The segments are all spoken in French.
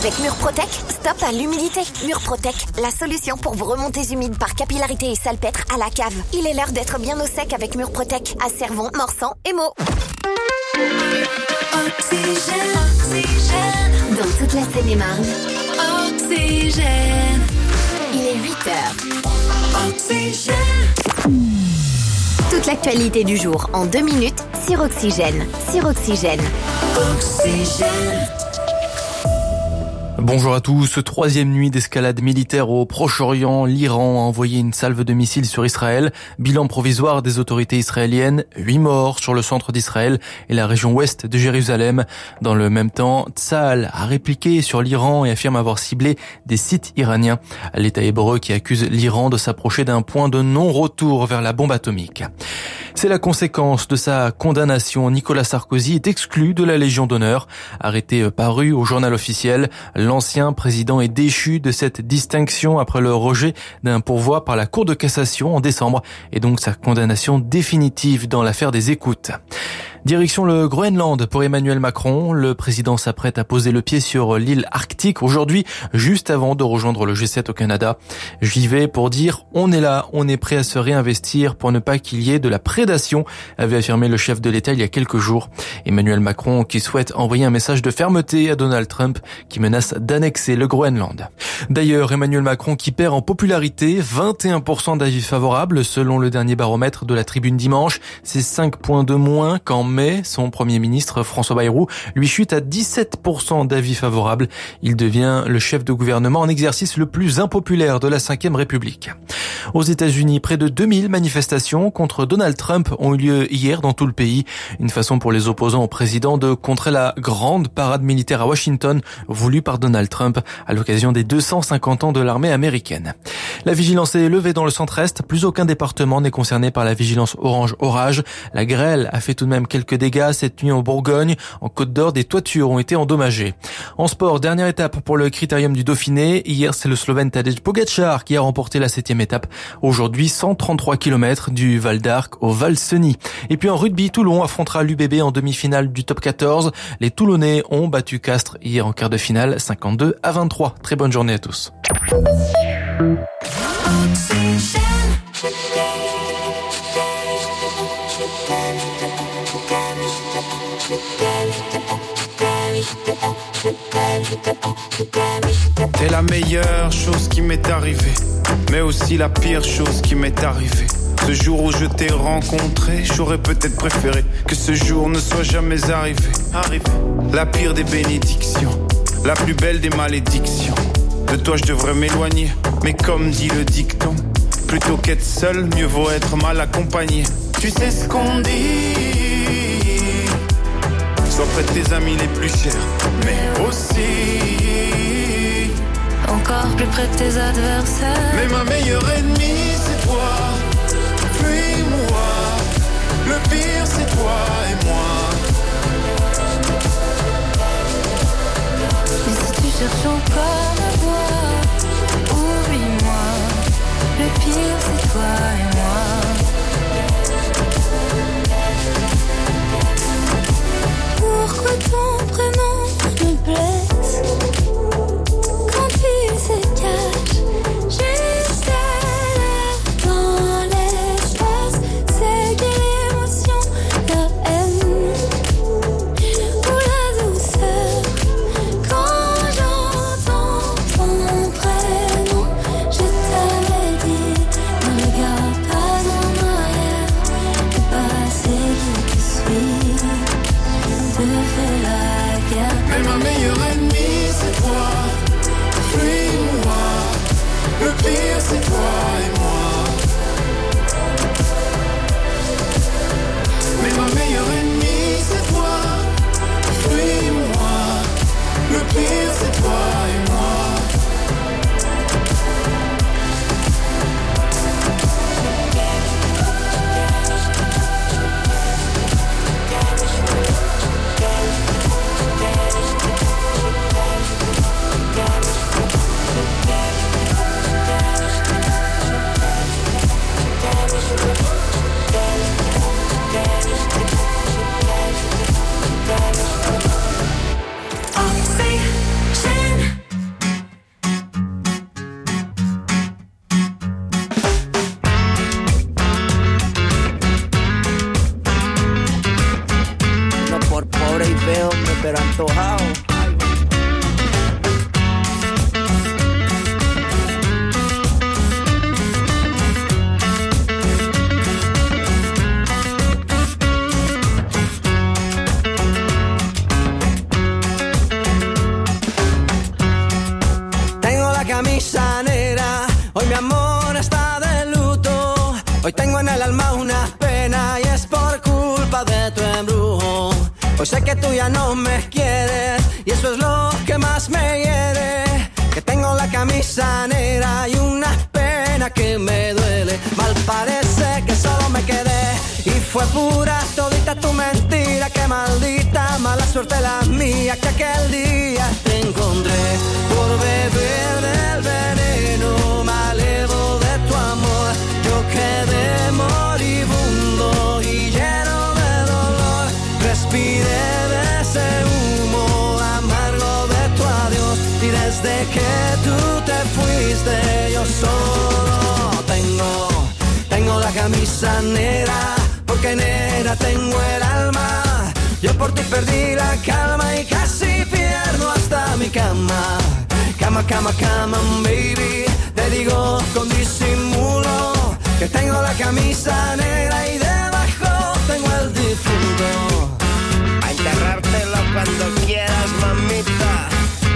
Avec Murprotec, stop à l'humidité. Murprotec, la solution pour vos remontées humides par capillarité et salpêtre à la cave. Il est l'heure d'être bien au sec avec Murprotec à Cervon, Morsan et Meaux. Oxygène, oxygène. Dans toute la Seine-et-Marne. Oxygène. Il est 8h. Oxygène. Toute l'actualité du jour en 2 minutes sur Oxygène. Sur Oxygène. Oxygène. Bonjour à tous. Troisième nuit d'escalade militaire au Proche-Orient. L'Iran a envoyé une salve de missiles sur Israël. Bilan provisoire des autorités israéliennes. 8 morts sur le centre d'Israël et la région ouest de Jérusalem. Dans le même temps, Tsahal a répliqué sur l'Iran et affirme avoir ciblé des sites iraniens. L'État hébreu qui accuse l'Iran de s'approcher d'un point de non-retour vers la bombe atomique. C'est la conséquence de sa condamnation. Nicolas Sarkozy est exclu de la Légion d'honneur. Arrêté paru au journal officiel, l'ancien président est déchu de cette distinction après le rejet d'un pourvoi par la Cour de cassation en décembre et donc sa condamnation définitive dans l'affaire des écoutes. Direction le Groenland pour Emmanuel Macron. Le président s'apprête à poser le pied sur l'île arctique aujourd'hui, juste avant de rejoindre le G7 au Canada. J'y vais pour dire on est là, on est prêt à se réinvestir pour ne pas qu'il y ait de la prédation, avait affirmé le chef de l'État il y a quelques jours. Emmanuel Macron qui souhaite envoyer un message de fermeté à Donald Trump qui menace d'annexer le Groenland. D'ailleurs, Emmanuel Macron qui perd en popularité, 21% d'avis favorables selon le dernier baromètre de la Tribune dimanche. C'est 5 points de moins qu'en mai. Son premier ministre François Bayrou lui chute à 17% d'avis favorables. Il devient le chef de gouvernement en exercice le plus impopulaire de la Ve République. Aux États-Unis, près de 2000 manifestations contre Donald Trump ont eu lieu hier dans tout le pays. Une façon pour les opposants au président de contrer la grande parade militaire à Washington voulue par Donald Trump à l'occasion des 250 ans de l'armée américaine. La vigilance est levée dans le centre-est. Plus aucun département n'est concerné par la vigilance orange orage. La grêle a fait tout de même quelques dégâts cette nuit en Bourgogne. En Côte d'Or, des toitures ont été endommagées. En sport, dernière étape pour le critérium du Dauphiné. Hier, c'est le Slovène Tadej Pogačar qui a remporté la 7e étape. Aujourd'hui, 133 km du Val d'Arc au Val Cenis. Et puis en rugby, Toulon affrontera l'UBB en demi-finale du top 14. Les Toulonnais ont battu Castres hier en quart de finale, 52-23. Très bonne journée à tous. T'es la meilleure chose qui m'est arrivée, mais aussi la pire chose qui m'est arrivée. Ce jour où je t'ai rencontré, j'aurais peut-être préféré que ce jour ne soit jamais arrivé. La pire des bénédictions, la plus belle des malédictions. De toi je devrais m'éloigner, mais comme dit le dicton, plutôt qu'être seul, mieux vaut être mal accompagné. Tu sais ce qu'on dit, sois près de tes amis les plus chers, mais aussi encore plus près de tes adversaires. Mais ma meilleure ennemie c'est toi, puis moi. Le pire c'est toi et moi. Mais si tu cherches encore ma voix, oublie-moi. Le pire c'est toi et moi. Pourquoi ton prénom me blesse quand il se cache juste là dans l'espace? C'est quelle émotion, car elle pobre y feo, pero antojado. Camisa negra, hoy mi amor está de luto. Hoy tengo en el alma una pena y es por culpa de tu embrujo. Hoy sé que tú ya no me quieres y eso es lo que más me hiere. Que tengo la camisa negra y una pena que me duele. Mal parece que solo me quedé y fue pura todita tu mentira. Qué maldita mala suerte la mía que aquel día te encontré por beber del veneno malevo de tu amor. Yo quedé moribundo y lleno de dolor. Respiré de ese humo amargo de tu adiós y desde que tú te fuiste yo solo tengo la camisa negra. Porque negra tengo el alma. Yo por ti perdí la calma y casi pierdo hasta mi cama. Cama, cama, cama, baby. Te digo con disimulo que tengo la camisa negra y debajo tengo el difunto. A enterrártelo cuando quieras, mamita.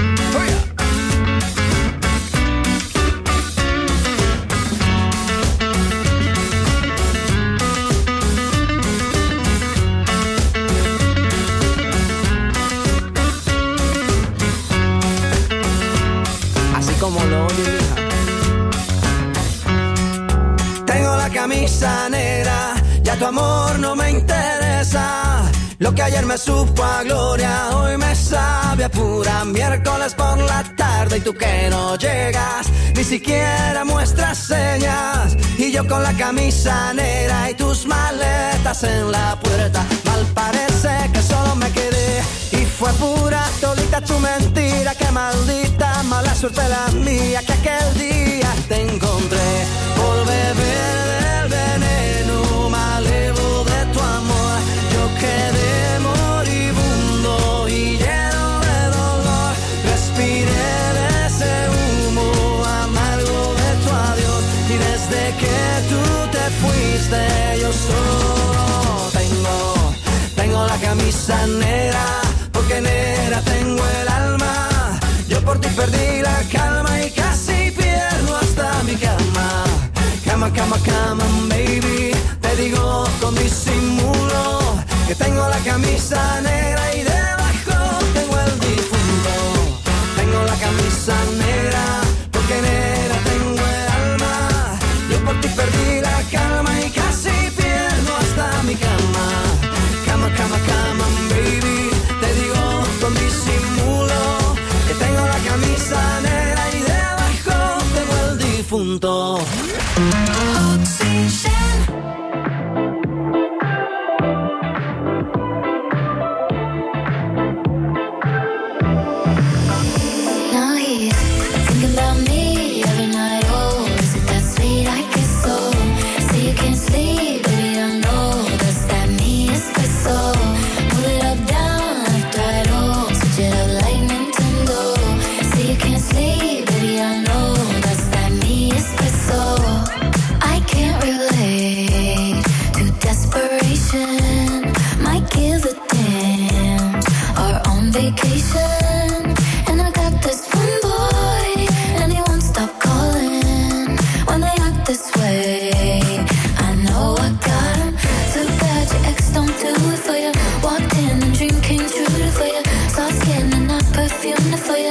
Como lo oye, tengo la camisa negra, ya tu amor no me interesa. Lo que ayer me supo a gloria, hoy me sabe a pura. Miércoles por la tarde y tú que no llegas, ni siquiera muestras señas. Y yo con la camisa negra y tus maletas en la puerta. Mal parece que solo me quedé y fue pura todita tu mentira. Qué maldita mala suerte la mía que aquel día te encontré por beber del veneno malevo de tu amor. Yo quedé moribundo y lleno de dolor. Respiré de ese humo amargo de tu adiós y desde que tú te fuiste yo solo tengo la camisa negra. Porque negra tengo el alma. Yo por ti perdí la calma y casi pierdo hasta mi cama. Cama, cama, cama, baby. Te digo con disimulo que tengo la camisa negra y debajo tengo el difunto. Tengo la camisa negra porque negra tengo el alma. Yo por ti perdí la calma y casi pierdo hasta mi cama. Cama, cama, cama, baby. Te digo con disimulo que tengo la camisa negra y debajo tengo el difunto. Now he's thinking about me every night. Oh, is it that sweet? I guess so. Say you can't sleep, baby, I know that's that me espresso. Move it up, down, left, right, oh, switch it up like Nintendo. Say you can't sleep, baby, I know that's that me espresso. I can't relate to desperation. Might give a damn. Are on vacation, and I got this one boy, and he won't stop calling when they act this way. I know I got him. Too bad your ex don't do it for you. Walked in and dream came true for you. Soft skin and not perfume for you.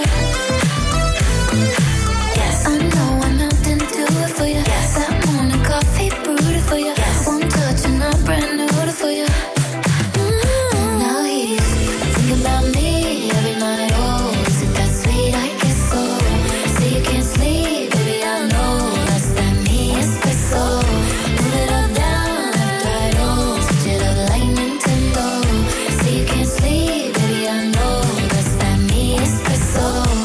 Yes, I know I'm out into it for you. Yes, that morning coffee brewed for you. Yes, one touch and I'm brand new for you. Now he's thinking about me every night. Oh, is it that sweet? I guess so. Say you can't sleep, baby, I know that's that me espresso. Move it up, down, left, right, oh, switch it up like Nintendo. Say you can't sleep, baby, I know that's that me espresso.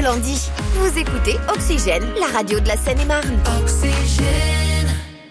Normandie. Vous écoutez Oxygène, la radio de la Seine-et-Marne. Oxygène.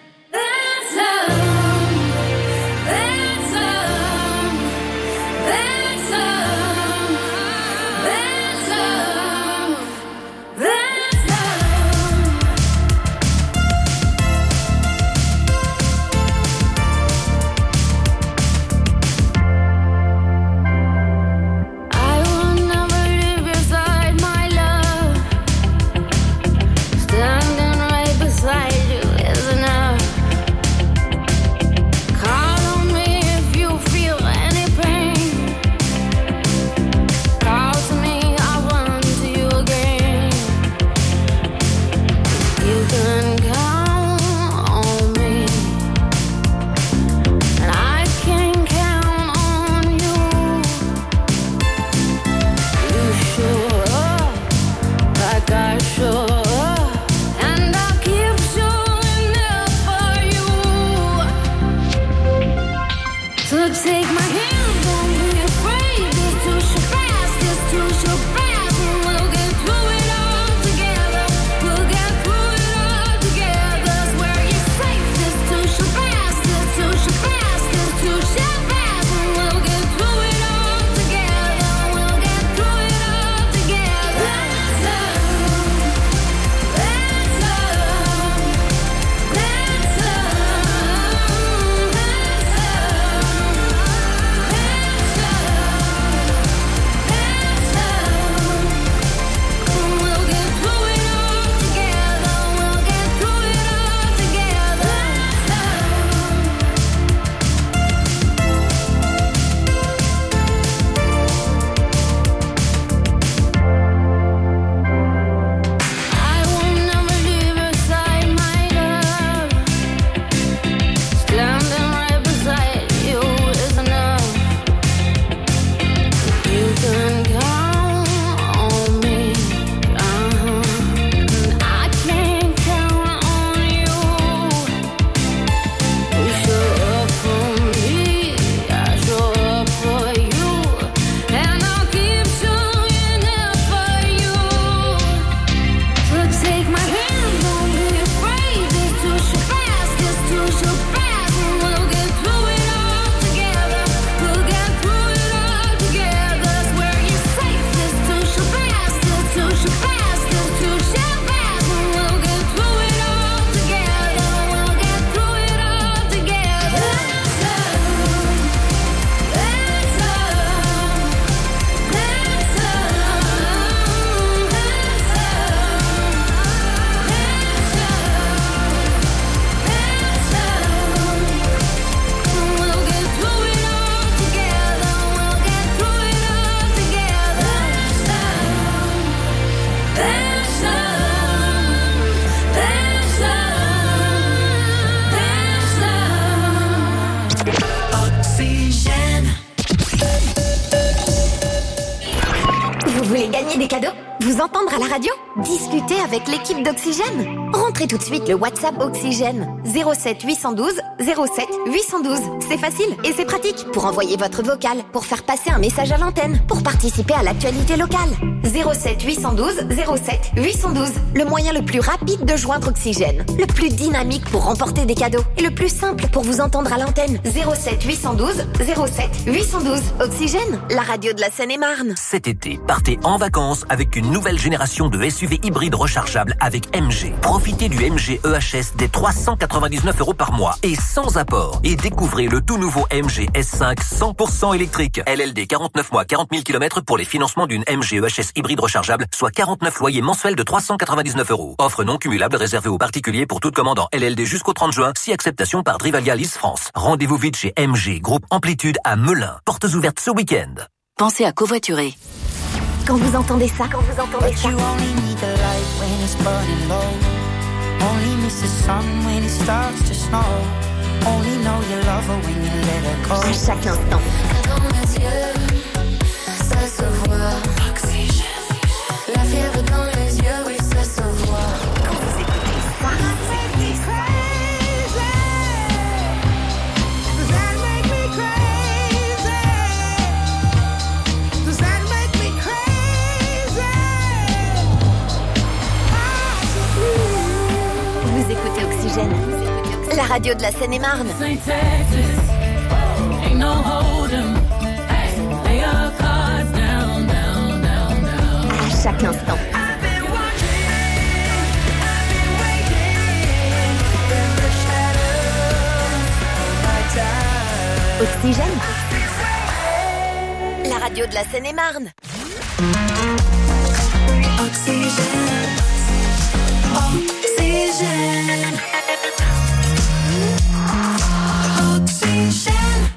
Des cadeaux? Vous entendre à la radio? Discuter avec l'équipe d'Oxygène? Rentrez tout de suite le WhatsApp Oxygène 07 812 07 812. C'est facile et c'est pratique pour envoyer votre vocal, pour faire passer un message à l'antenne, pour participer à l'actualité locale. 07 812 07 812. Le moyen le plus rapide de joindre Oxygène, le plus dynamique pour remporter des cadeaux et le plus simple pour vous entendre à l'antenne. 07 812 07 812. Oxygène, la radio de la Seine-et-Marne. Cet été, partez en vacances avec une nouvelle génération de SUV hybrides rechargeables avec MG. Profitez du MG EHS dès 399 € par mois et sans apport. Et découvrez le tout nouveau MG S5 100% électrique. LLD 49 mois, 40 000 km pour les financements d'une MG EHS hybride rechargeable, soit 49 loyers mensuels de 399 €. Offre non cumulable réservée aux particuliers pour toute commande en LLD jusqu'au 30 juin, si acceptation par Drivalia Lease France. Rendez-vous vite chez MG, groupe Amplitude à Melun. Portes ouvertes ce week-end. Pensez à covoiturer. Quand vous entendez ça, Only miss the sun when it starts to snow. Only know you love her when you let her go. À chaque instant. Dans mes yeux, ça se voit. Oxygène. La fièvre dans les yeux, oui, ça se voit. Quand vous écoutez ça, radio de la Seine-et-Marne. À chaque instant. Oxygène. La radio de la Seine-et-Marne. Oxygène. Oxygène. Oxygène.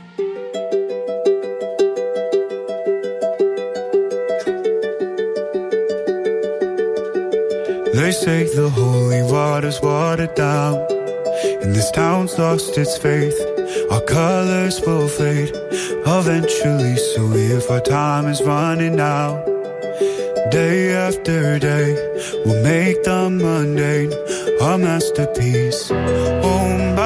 They say the holy water's watered down, and this town's lost its faith. Our colors will fade eventually, so if our time is running out, day after day, we'll make the mundane a masterpiece. Oh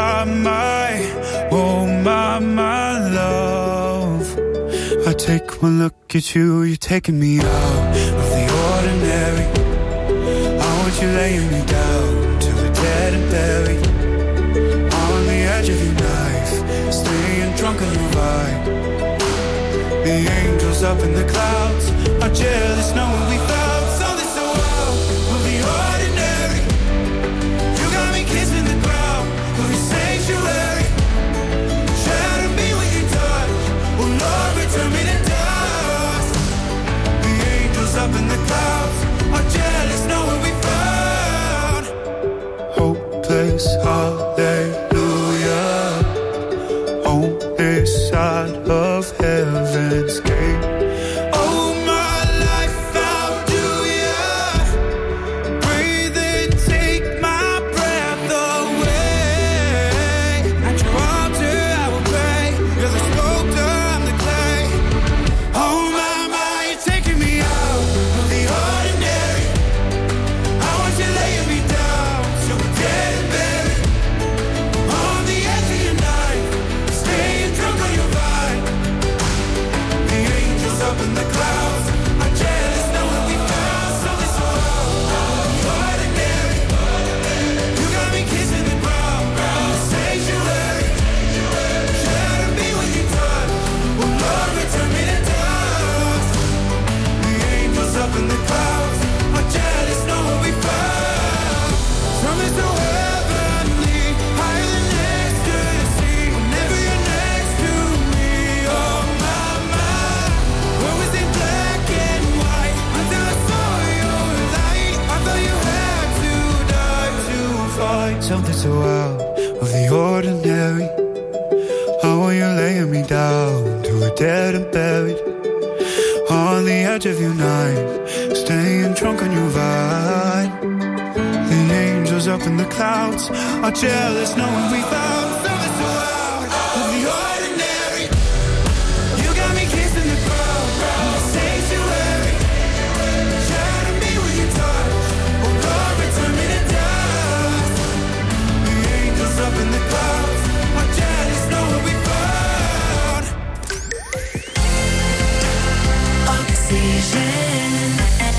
my love, I take one look at you, you're taking me out of the ordinary. I want you laying me down till we're dead and buried, on the edge of your knife, staying drunk on your vibe. The angels up in the clouds are jealous knowing we found something so out of the ordinary. You got me kissing the ground of your sanctuary. Shatter me with your touch, oh Lord, return me to dust. The angels up in the clouds are jealous knowing we found hopeless hallelujah on this side of heaven's gate. Oh my life, how do ya breathe and take my breath away? At your altar I will pray, you're the sculptor, I'm the clay. Oh my, you're taking me out of the ordinary. I want you laying me down till we're dead and buried, on the edge of your knife, staying drunk on your vine. The angels up in the clouds are jealous knowing we found something so out of the ordinary. You got me kissing the ground, the sanctuary. Shatter me with your touch, oh Lord, return me to dust. The angels up in the clouds are jealous knowing we found something so heavenly, higher than ecstasy. Whenever you're next to me, oh my, what was in black and white until I saw your light? I thought you had to die to find something so out of the ordinary. How are you laying me down till we're dead and buried, on the edge of your knife, staying drunk on your vine. The angels up in the clouds are jealous knowing we found something so out of the ordinary. You got me kissing the ground, the sanctuary. Shatter me with your touch, oh Lord, return me to dust. The angels up in the clouds are jealous knowing we found Oxygène.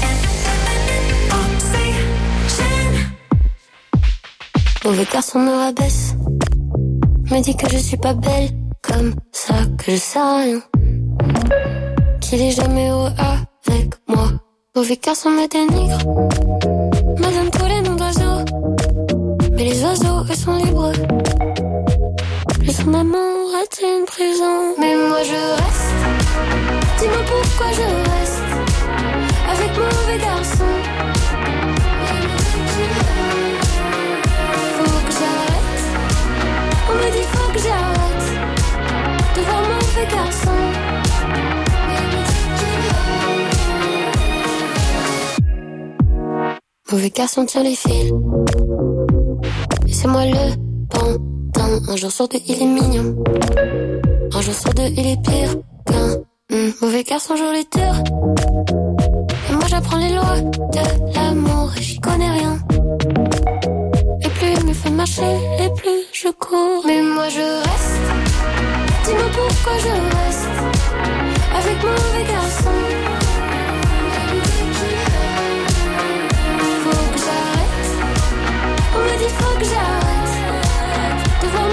Oxygène. Mauvais garçon me rabaisse, me dit que je suis pas belle, comme ça que je sais rien, qu'il est jamais heureux avec moi. Mauvais garçon me dénigre, me donne tous les noms d'oiseaux, mais les oiseaux eux sont libres. Plus son amour est une prison, mais moi je reste. Dis-moi pourquoi je reste avec mauvais garçon. Faut que j'arrête. On me dit faut que j'arrête de voir mauvais garçon. Mauvais garçon tire les fils, et c'est moi le pantin. Un jour sur deux il est mignon, un jour sur deux il est pire qu'un mauvais garçon joue les tours. Et moi j'apprends les lois de l'amour et j'y connais rien. Et plus il me fait marcher, et plus je cours. Mais moi je reste. Dis-moi pourquoi je reste avec mauvais garçon. Faut que j'arrête. On me dit faut que j'arrête de voir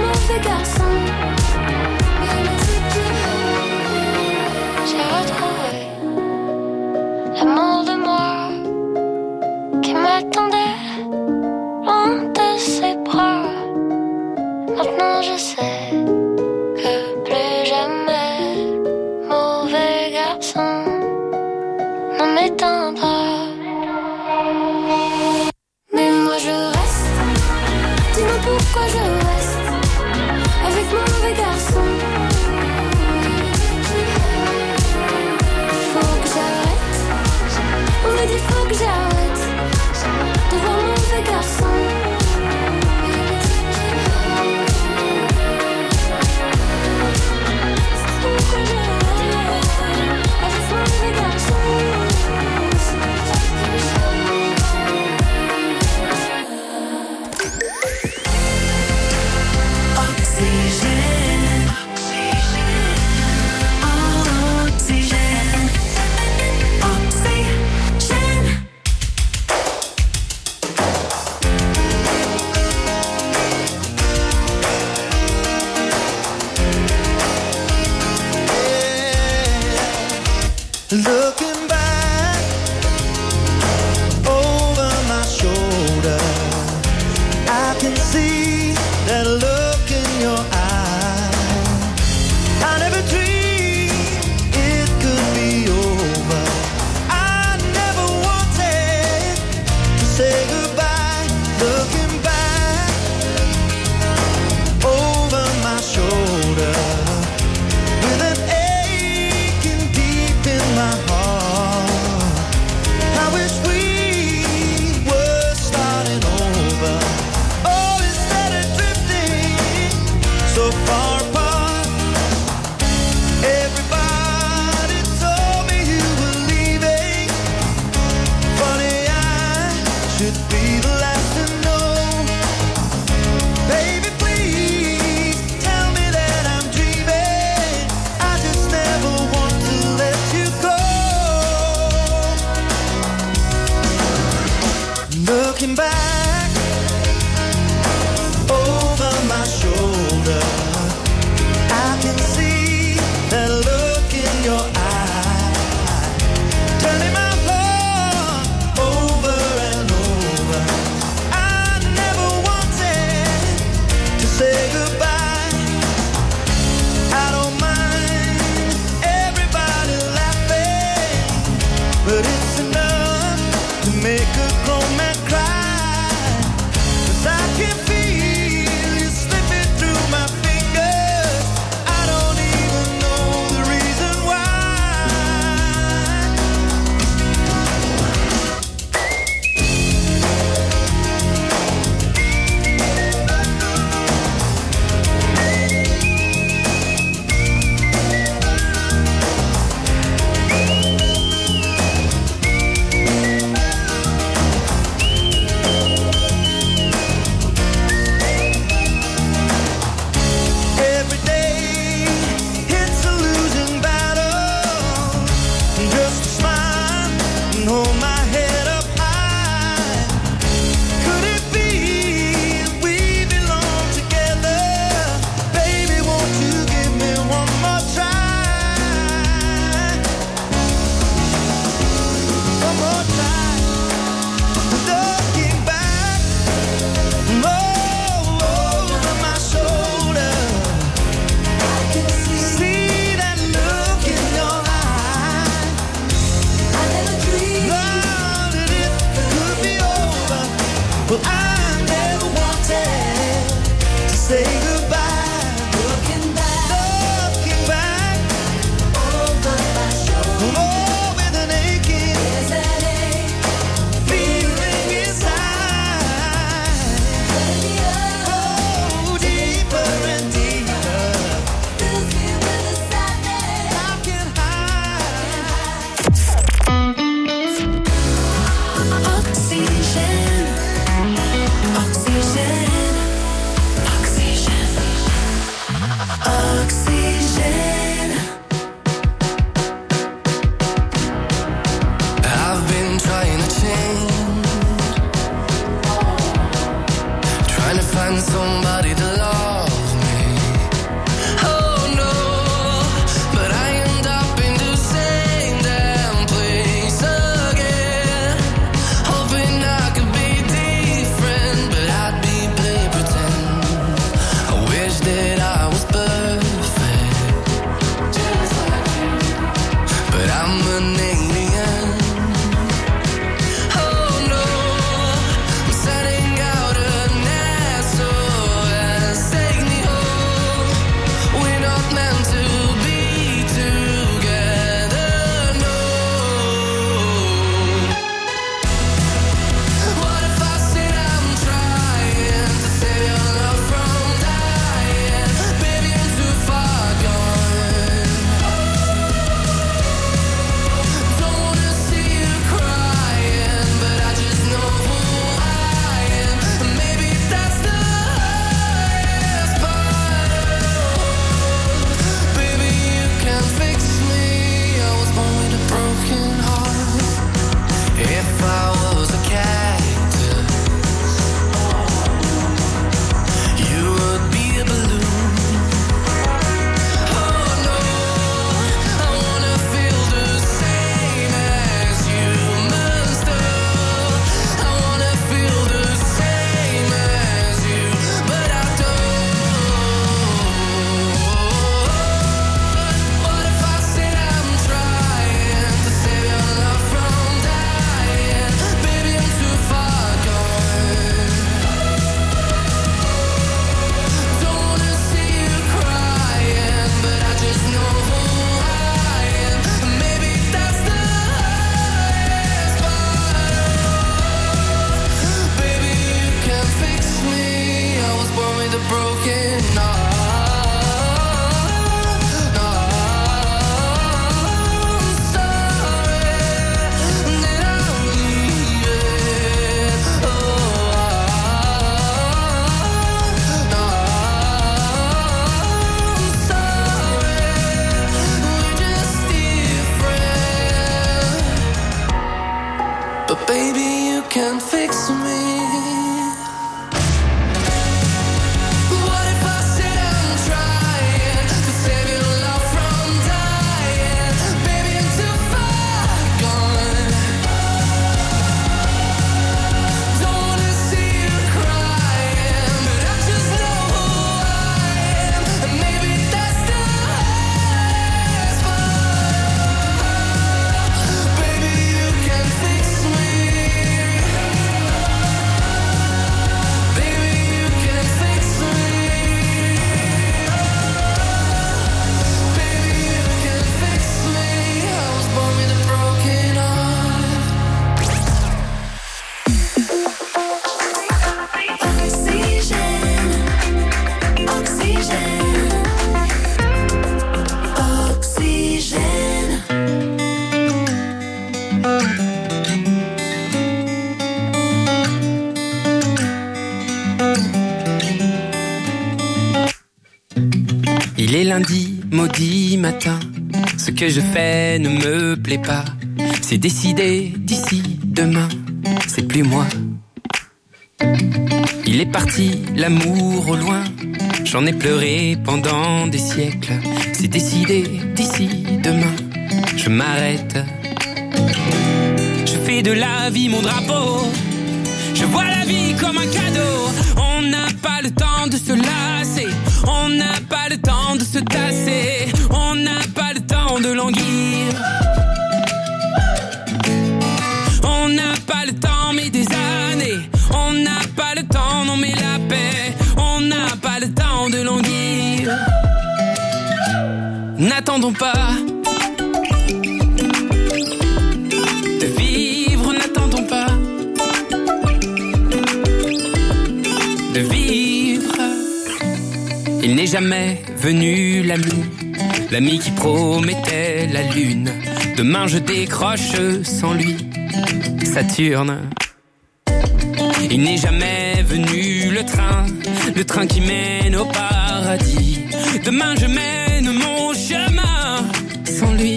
Looking back over my shoulder, I can see that look in your eye. I never dreamed it could be over. I never wanted to say goodbye. Looking back over my shoulder, with an aching deep in my heart. can't fix me. Il est lundi, maudit matin. Ce que je fais ne me plaît pas. C'est décidé d'ici demain. C'est plus moi. Il est parti, l'amour au loin. J'en ai pleuré pendant des siècles. C'est décidé d'ici demain. Je m'arrête. Je fais de la vie mon drapeau. Je vois la vie comme un cadeau. On n'a pas le temps de se lasser. On n'a pas le temps de se tasser. On n'a pas le temps de languir. On n'a pas le temps mais des années. On n'a pas le temps, non mais la paix. On n'a pas le temps de languir. N'attendons pas de vivre, n'attendons pas de vivre. Il n'est jamais venu l'ami qui promettait la lune. Demain je décroche sans lui Saturne. Il n'est jamais venu le train qui mène au paradis. Demain je mène mon chemin sans lui.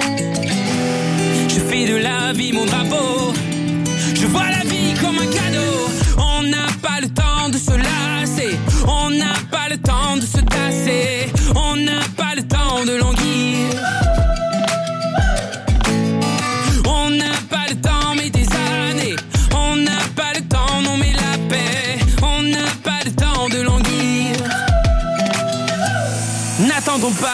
Je fais de la vie mon drapeau. Je vois la vie comme un cadeau. On n'a pas le temps de se lasser. On n'a pas le temps de se tasser. On n'a pas le temps de languir. On n'a pas le temps mais des années. On n'a pas le temps, non mais la paix. On n'a pas le temps de languir. N'attendons pas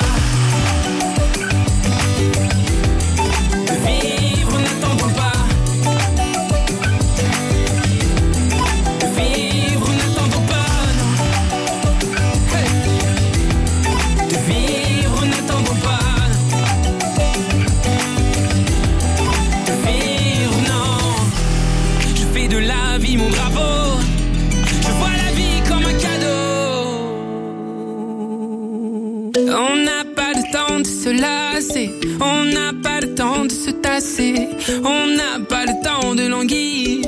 de vivre, n'attendons pas de vivre, n'attendons pas, non. Hey. De vivre, n'attendons pas de vivre, non. Je fais de la vie mon drapeau. Je vois la vie comme un cadeau. On n'a pas le temps de se lasser. On n'a pas le temps de se tasser. On n'a pas le temps de languir.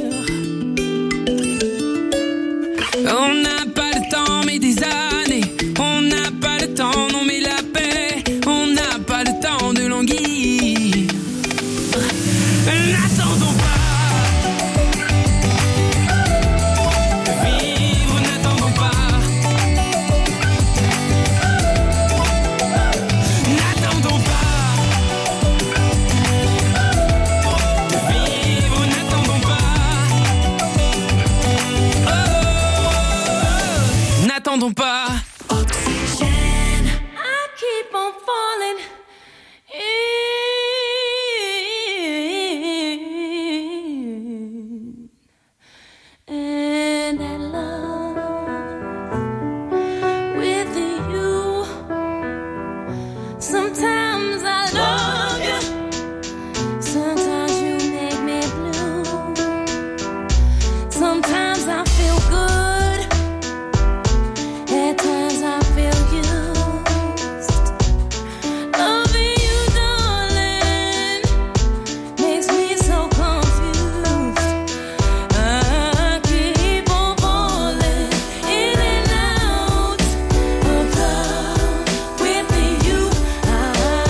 On n'a pas le temps mais des années. On n'a pas le temps, non mais la paix. On n'a pas le temps de languir. N'attendons pas de vivre, n'attendons pas. N'attendons pas de vivre, n'attendons pas. Oh, n'attendons pas. Oxygen. I keep on falling in. And I love with you. Sometimes I love you. Sometimes you make me blue. Sometimes I feel good. At times I feel used. Loving you, darling, makes me so confused. I keep on falling in and out of love with you. I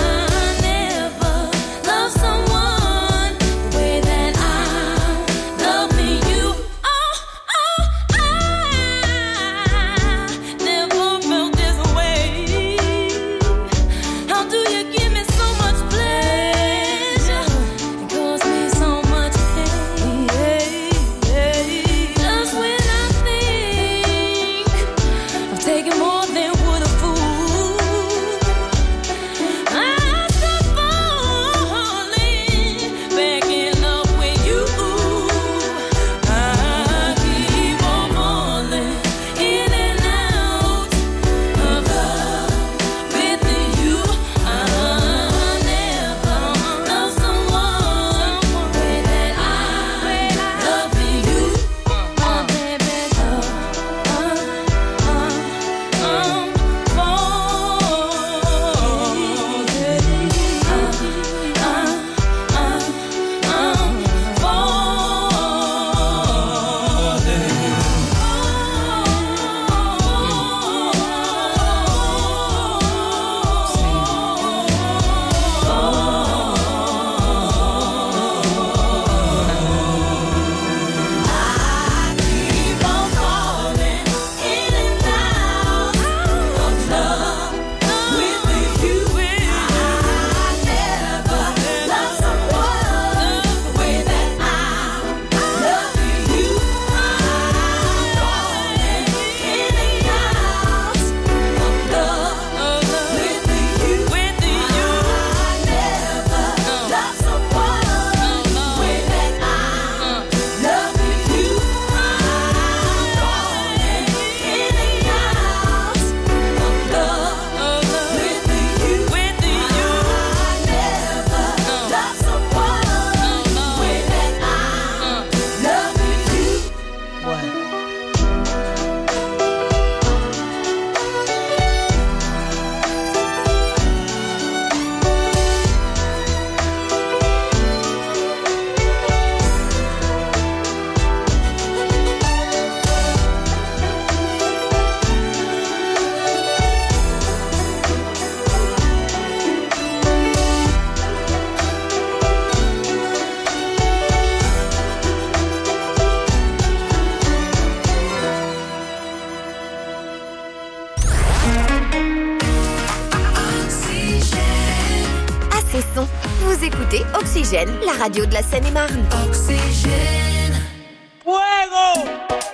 et son. Vous écoutez Oxygène, la radio de la Seine-et-Marne. Oxygène. Fuego.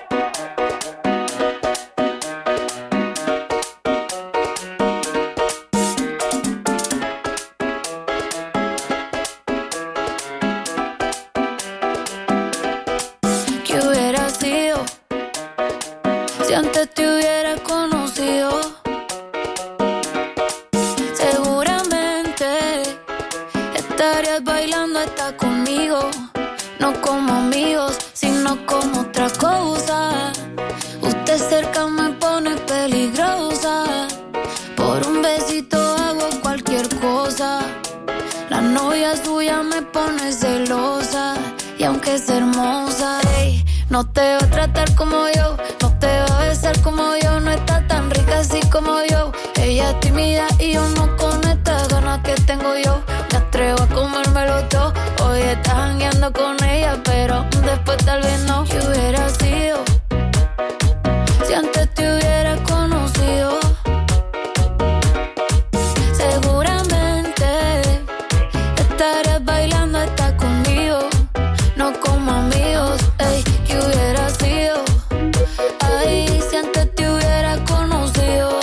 ¿Qué hubiera sido si antes te hubiera conocido? Seguramente estarías bailando hasta conmigo, no como amigos, sino como otra cosa. Usted cerca me pone peligrosa, por un besito hago cualquier cosa. La novia suya me pone celosa, y aunque es hermosa, ey, no te va a tratar como yo, no te va a besar como yo, no está tan rica así como yo. Ella es tímida y yo no con estas ganas que tengo yo. Me atrevo a comérmelo todo. Hoy estás jangueando con ella, pero después tal vez no. ¿Qué hubiera sido si antes te hubiera conocido? Seguramente estarías bailando hasta conmigo, no como amigos, ey. ¿Qué hubiera sido? Ay, si antes te hubiera conocido.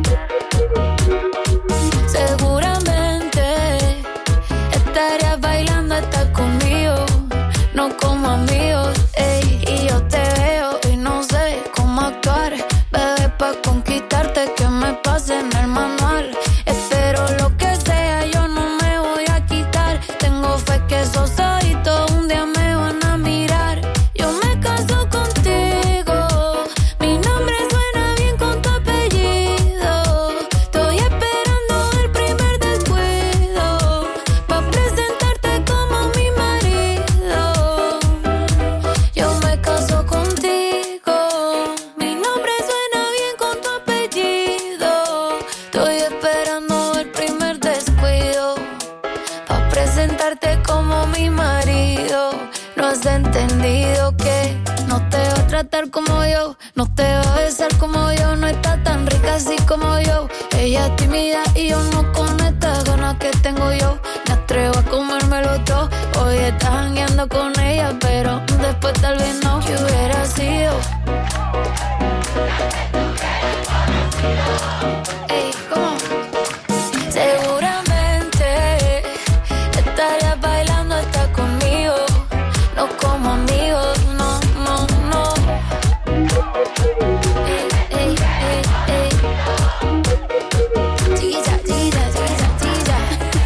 Seguramente estarías bailando hasta conmigo, no como amigos, ey. Y yo te veo y no sé cómo actuar, bebé, pa' conquistarte que me pase en el manual. Espero lo que sea, yo no me voy a quitar. Tengo fe que esos ojitos un día me van a mirar. Yo me caso contigo, mi nombre suena bien con tu apellido. Estoy esperando el primer descuido, pa' presentarte como mi marido. Yo me caso contigo, mi nombre suena bien con tu apellido. Estoy esperando el primer descuido, pa' presentarte como mi marido. No has entendido que no te va a tratar como yo, no te va a besar como yo, no está tan rica así como yo. Ella es tímida y yo no con estas ganas que tengo yo. Me atrevo a comérmelo todo. Hoy estás jangueando con ella, pero después tal vez no. ¿Qué hubiera sido? Ey, ¿cómo? Seguramente estarías bailando hasta conmigo, no como amigos, no, no, no. Ey, ey, ey, ey. Tira, tira, tira, tira.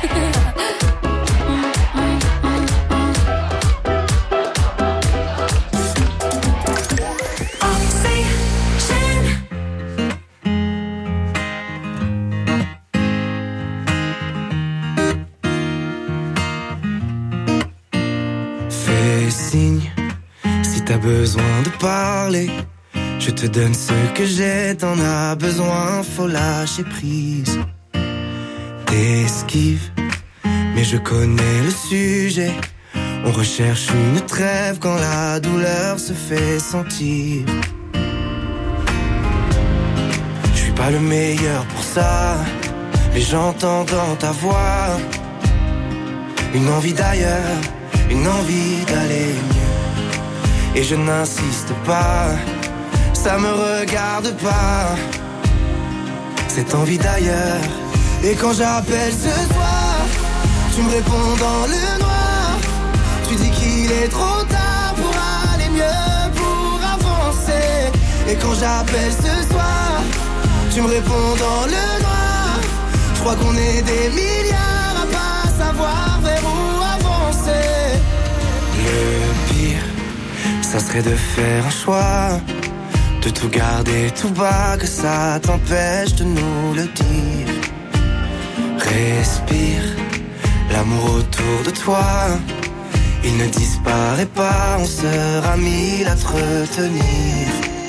Fais signe si t'as besoin de parler. Je te donne ce que j'ai, t'en as besoin, faut lâcher prise. T'esquives, mais je connais le sujet. On recherche une trêve quand la douleur se fait sentir. Je suis pas le meilleur pour ça, mais j'entends dans ta voix une envie d'ailleurs, une envie d'aller mieux. Et je n'insiste pas, ça me regarde pas, cette envie d'ailleurs. Et quand j'appelle ce soir, tu me réponds dans le noir. Tu dis qu'il est trop tard pour aller mieux, pour avancer. Et quand j'appelle ce soir, tu me réponds dans le noir. Je crois qu'on est des milliards à pas savoir vers où avancer. Le pire, ça serait de faire un choix, de tout garder tout bas, que ça t'empêche de nous le dire. Respire, l'amour autour de toi, il ne disparaît pas, on sera mille à te retenir.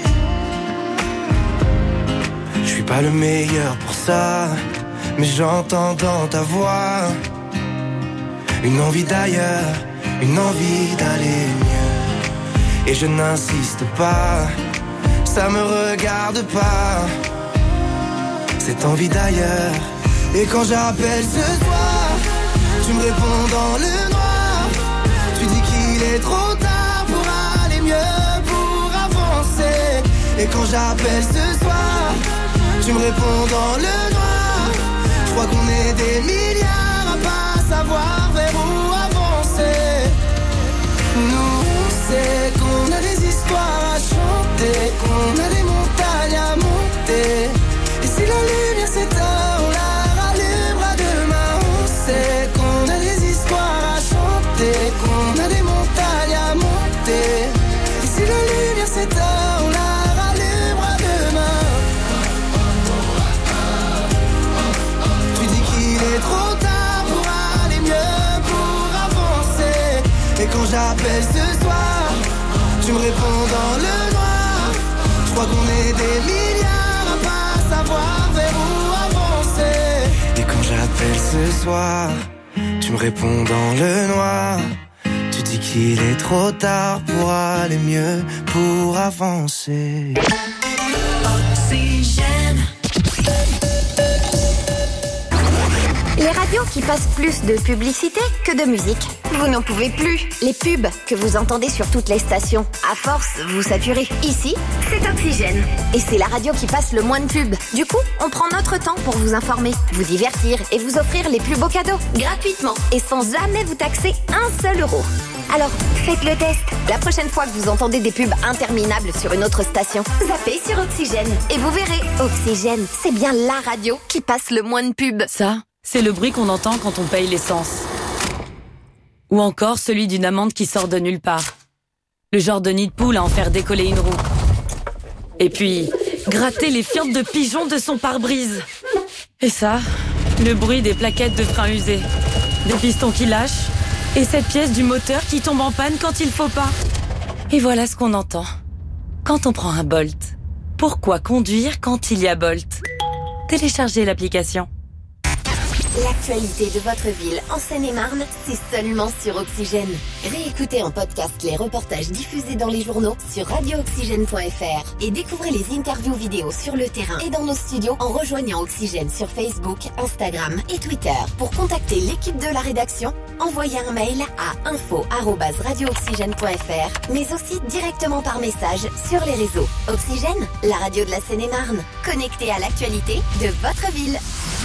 Je suis pas le meilleur pour ça, mais j'entends dans ta voix une envie d'ailleurs, une envie d'aller mieux. Et je n'insiste pas, ça me regarde pas, cette envie d'ailleurs. Et quand j'appelle ce soir, Tu me réponds dans le noir. Tu dis qu'il est trop tard pour aller mieux, pour avancer. Et quand j'appelle ce soir, tu me réponds dans le noir. Je crois qu'on est des milliards à pas savoir vers où avancer. Nous, on sait qu'on a des histoires à chanter, qu'on a des montagnes à monter. Et si la lumière s'éteint, on la rallumera demain. On sait qu'on a des histoires à chanter, qu'on a des montagnes à monter. Et si la lumière s'éteint, on la rallumera demain. Tu dis qu'il est trop tard pour aller mieux, pour avancer. Et quand j'appelle ce soir, tu me réponds dans le noir. Je crois qu'on est des milliards à pas savoir vers où avancer. Et quand j'appelle ce soir, tu me réponds dans le noir. Tu dis qu'il est trop tard pour aller mieux, pour avancer. Oxygène. Les radios qui passent plus de publicité que de musique. Vous n'en pouvez plus. Les pubs que vous entendez sur toutes les stations. À force, vous saturez. Ici, c'est Oxygène. Et c'est la radio qui passe le moins de pubs. Du coup, on prend notre temps pour vous informer, vous divertir et vous offrir les plus beaux cadeaux. Gratuitement. Et sans jamais vous taxer un seul euro. Alors, faites le test. La prochaine fois que vous entendez des pubs interminables sur une autre station, zappez sur Oxygène. Et vous verrez, Oxygène, c'est bien la radio qui passe le moins de pubs. Ça, c'est le bruit qu'on entend quand on paye l'essence. Ou encore celui d'une amande qui sort de nulle part. Le genre de nid de poule à en faire décoller une roue. Et puis, gratter les fientes de pigeons de son pare-brise. Et ça, le bruit des plaquettes de frein usées. Des pistons qui lâchent. Et cette pièce du moteur qui tombe en panne quand il faut pas. Et voilà ce qu'on entend quand on prend un Bolt. Pourquoi conduire quand il y a Bolt? Téléchargez l'application. L'actualité de votre ville en Seine-et-Marne, c'est seulement sur Oxygène. Réécoutez en podcast les reportages diffusés dans les journaux sur radiooxygène.fr et découvrez les interviews vidéo sur le terrain et dans nos studios en rejoignant Oxygène sur Facebook, Instagram et Twitter. Pour contacter l'équipe de la rédaction, envoyez un mail à info@radiooxygène.fr, mais aussi directement par message sur les réseaux. Oxygène, la radio de la Seine-et-Marne, connectée à l'actualité de votre ville.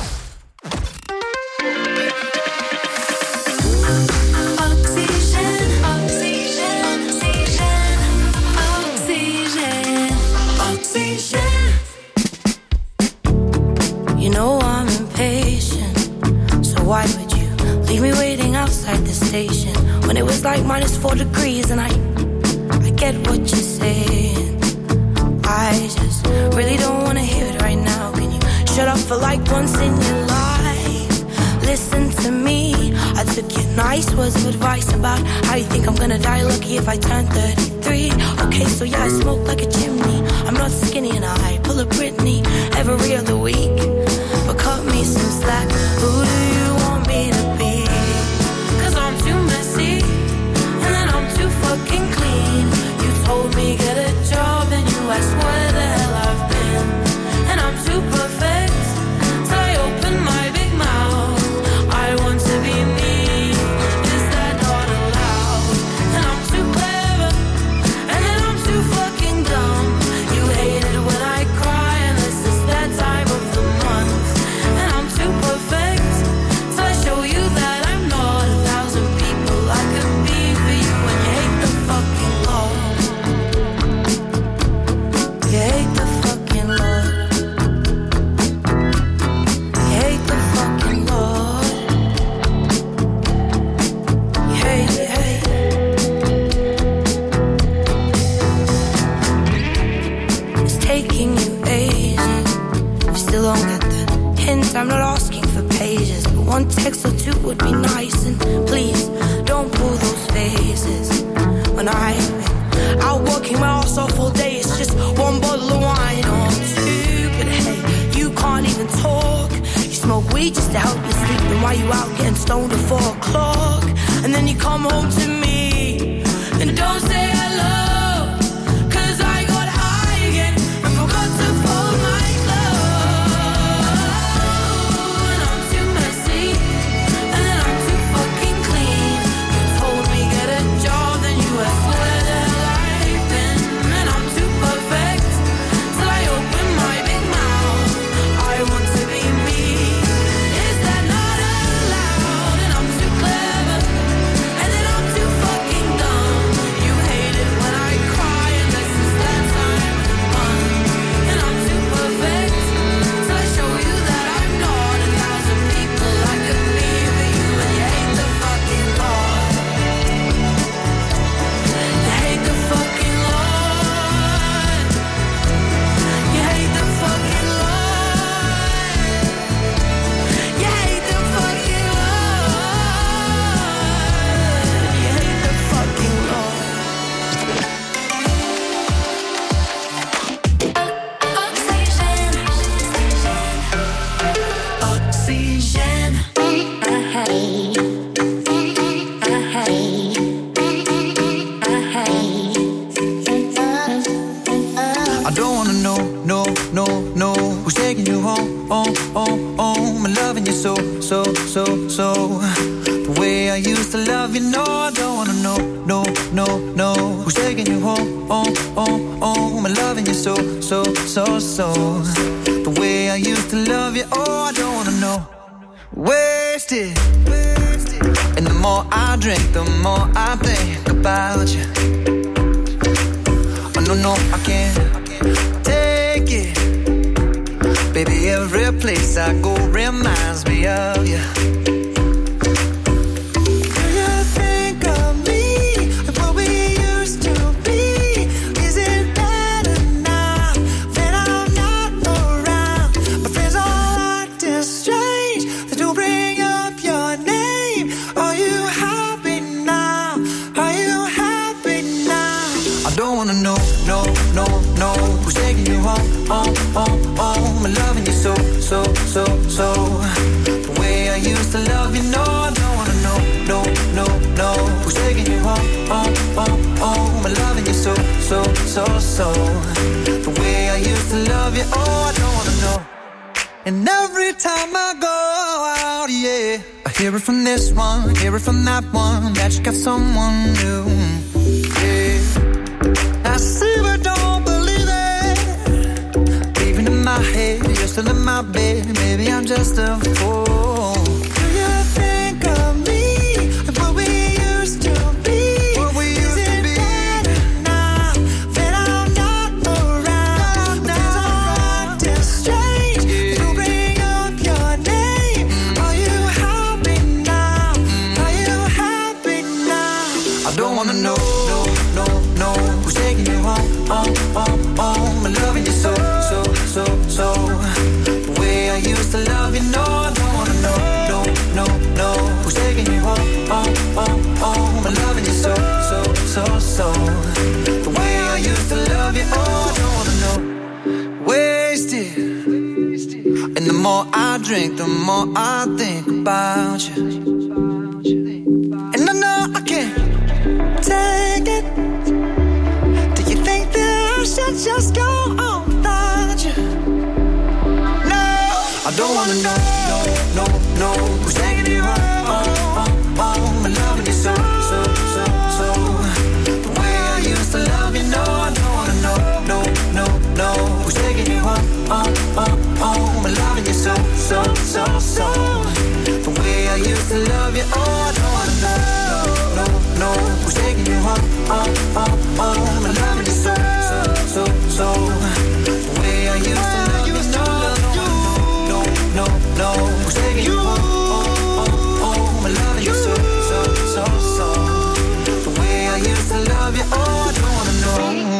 You know I'm impatient, so why would you leave me waiting outside the station when it was like -4 degrees? And I get what you're saying. I just really don't wanna hear it right now. Can you shut up for like once in your life? Listen to me. I took your nice words of advice about how you think I'm gonna die lucky if I turn 33. Okay, so yeah, I smoke like a chimney. I'm not skinny and I pull a Britney every other week. But cut me some slack. Who do you want me to be? 'Cause I'm too messy and then I'm too fucking clean. You told me get a job and you asked where the hell I've been. And I'm too perfect, so I open my big mouth. I want to be me. Is that not allowed? And I'm too clever and then I'm too fucking dumb. You hate it when I cry and this is that time of the month. And I'm too perfect, so I show you that I'm not 1,000 people I could be for you. When you hate the fucking Lord, you hate the fucking Lord, you hate the fucking Lord, you hate it, hate it. It's taking you ages, you still don't get the hint. I'm not asking for pages, but one text or two would be nice. And please, don't pull those faces. When I've been out working my ass off all day, it's just one bottle of wine or two. But hey, you can't even talk. You smoke weed just to help you sleep. And while you out getting stoned at 4 o'clock, and then you come home to me and don't say hello. 'Cause I got high again and forgot to fold my clothes. And I'm too messy and then I'm too The way I used to love you, no, I don't wanna know, no. Who's taking you home, I'm loving you so. The way I used to love you, oh, I don't wanna know. Wasted. And the more I drink, the more I think about you. Oh, no, I can't take it. Baby, every place I go reminds me of you. Do you think of me and what we used to be? Is it better now that I'm not around? My friends all acting strange. They do bring up your name. Are you happy now? Are you happy now? I don't wanna know, no. Who's taking you home, I'm loving you so. The way I used to love you, no, I don't wanna know, no. Who's taking you home, I'm loving you so. The way I used to love you, oh, I don't wanna know. And every time I go out, yeah, I hear it from this one, hear it from that one, that you got someone new, yeah. I see but don't believe it. Even in my head, you're still in my bed. Maybe I'm just a fool. Do you think of me and what we used to be? Is it better now that I'm not around? My friends are acting strange. To bring up your name. Are you happy now? Are you happy now? I don't wanna know, no. Who's taking you home, I'm loving you so. The way I used to love you, no, I don't wanna know, no. Who's taking you home, I'm loving you so. The way I used to love you, oh, I don't wanna know. Wasted. And the more I drink, the more I think about you. And I know I can't take it. Do you think that I should just go on without you? No, I don't wanna know, who's taking you home, I'm loving you so. The way I used to love you, no, I don't wanna know, who's taking you home, I'm loving you so. The way I used to love you, oh, I don't wanna know, who's taking you home, I'm loving you so. The way I used to love you, no, who's taking you home, I'm loving you so. The way I used to love you, oh, I don't wanna know.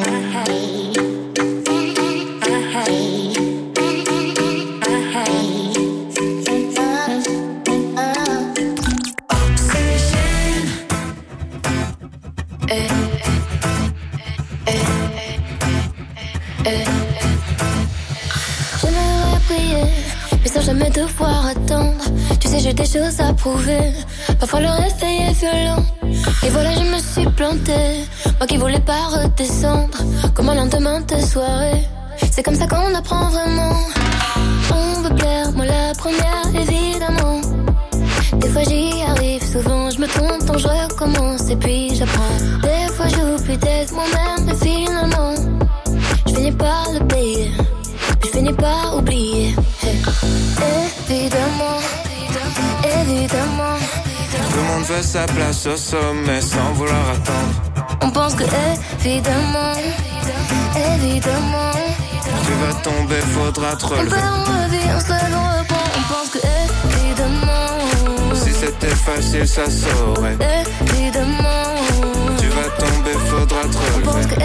J'aimerais prier, mais sans jamais devoir attendre. Tu sais, j'ai des choses à prouver. Parfois le réveil est violent. Et voilà, je me suis plantée. Moi qui voulais pas redescendre. Comme un lendemain de soirée. C'est comme ça qu'on apprend vraiment. On veut plaire, moi la première, évidemment. Des fois j'y arrive, souvent je me trompe, donc je recommence et puis j'apprends. Des fois j'oublie d'être moi-même, mais finalement je finis par le payer, je finis par oublier. Évidemment, évidemment. Tout le monde veut sa place au sommet sans vouloir attendre. On pense que évidemment, évidemment. Tu vas tomber, faudra te relever. On perd, on revient, on se lève, on reprend. On pense que évidemment. Si c'était facile, ça saurait. Évidemment. Tu vas tomber, faudra te relever. On pense que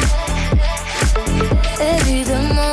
évidemment.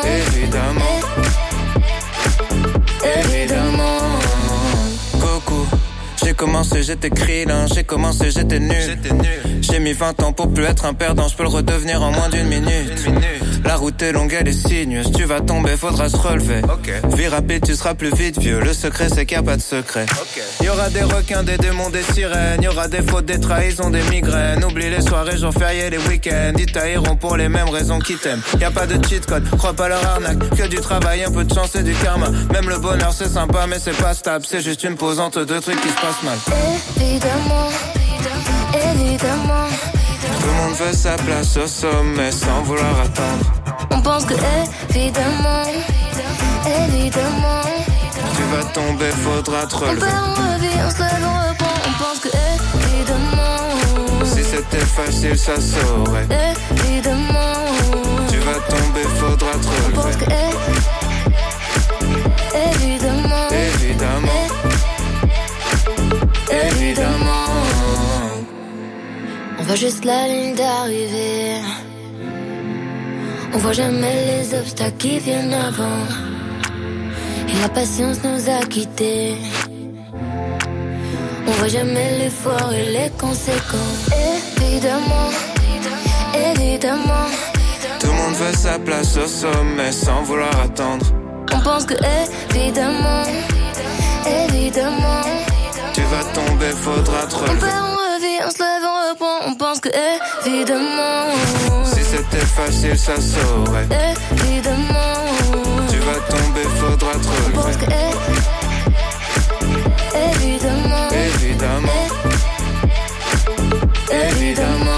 Évidemment. Coucou, j'ai J'ai commencé, j'étais krillin, j'ai commencé, j'étais nul. J'ai mis 20 ans pour plus être un perdant, je peux le redevenir en moins d'une minute. La route est longue, elle est sinueuse, tu vas tomber, faudra se relever. Vie rapide, tu seras plus vite vieux, le secret c'est qu'il n'y a pas de secret. Y aura des requins, des démons, des sirènes, y aura des fautes, des trahisons, des migraines. Oublie les soirées, jours fériés, les week-ends, ils tailleront pour les mêmes raisons qu'ils t'aiment. Y a pas de cheat code, crois pas leur arnaque, que du travail, un peu de chance et du karma. Même le bonheur c'est sympa mais c'est pas stable, c'est juste une pause entre deux trucs qui se passent mal. Évidemment, évidemment. Tout le monde veut sa place au sommet sans vouloir attendre. On pense que évidemment, évidemment. Tu vas tomber, faudra te relever. On perd, on revit, on se lève, on reprend. On pense que évidemment. Si c'était facile, ça saurait. Évidemment. Tu vas tomber, faudra te relever. On pense que évidemment. Évidemment. Évidemment. On voit juste la ligne d'arrivée. On voit jamais les obstacles qui viennent avant. Et la patience nous a quittés. On voit jamais l'effort et les conséquences. Évidemment, évidemment. Tout le monde veut sa place au sommet sans vouloir attendre. On pense que évidemment, évidemment. Tu vas tomber, faudra te relever. On perd, on revit, on se lève, on reprend. On pense que évidemment. Si c'était facile, ça saurait. Évidemment. Tu vas tomber, faudra te relever. On pense que évidemment. Évidemment. Évidemment.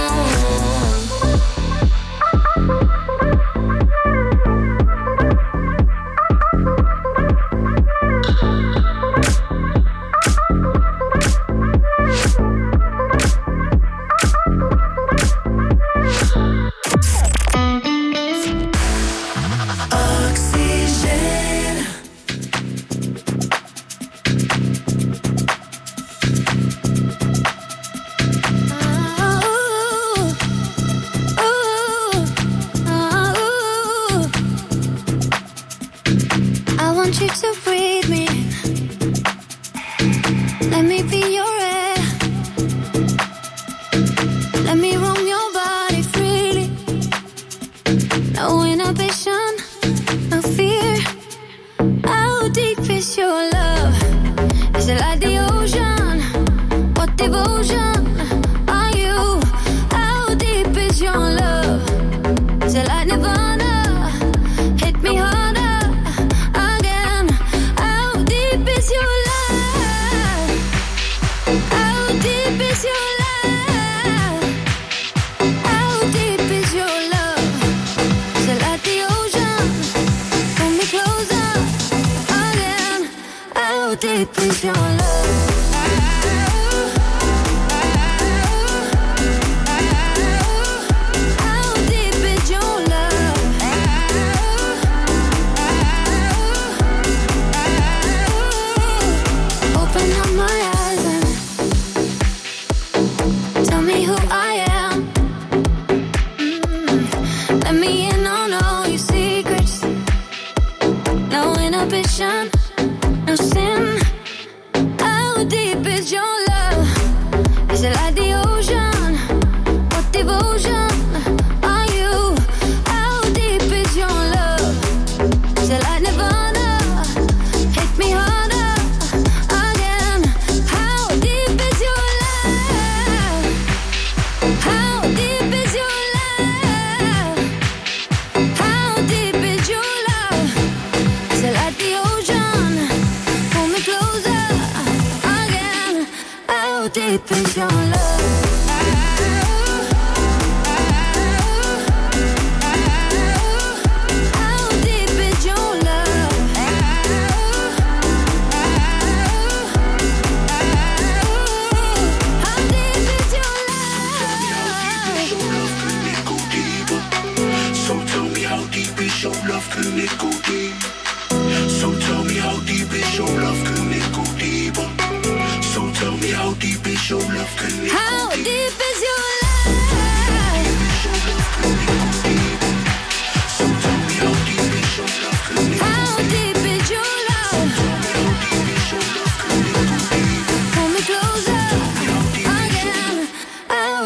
How deep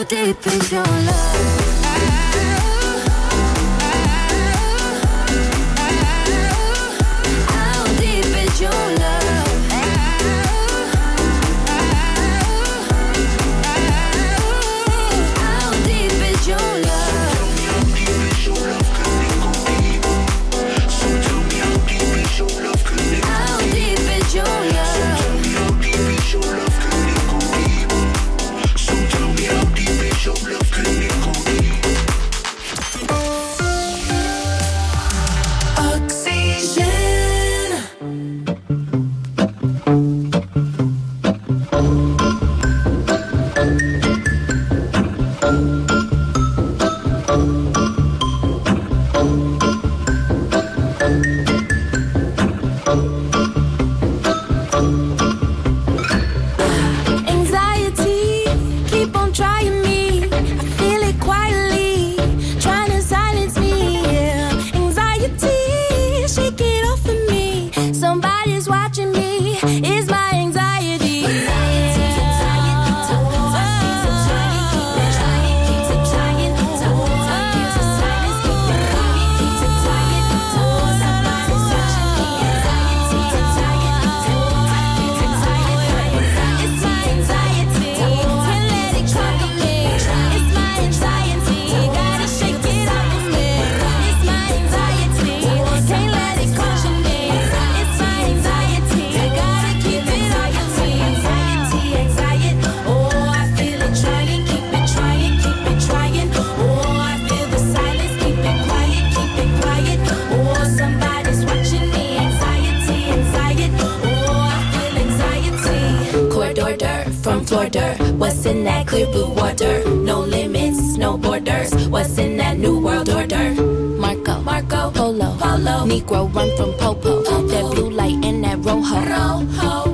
deep is your love? How deep is your love? How deep is your love? So tell me how deep is your love? How deep is your love? How deep is your love? So tell me how deep is your love? Oxygen. Anxiety, keep on trying me. I feel it quietly, trying to silence me. Yeah. Anxiety, shake it off of me. Somebody's watching me. It's my anxiety. From Florida, what's in that clear blue water? No limits, no borders. What's in that new world order? Marco, Polo, Negro run from Popo. That blue light and that rojo.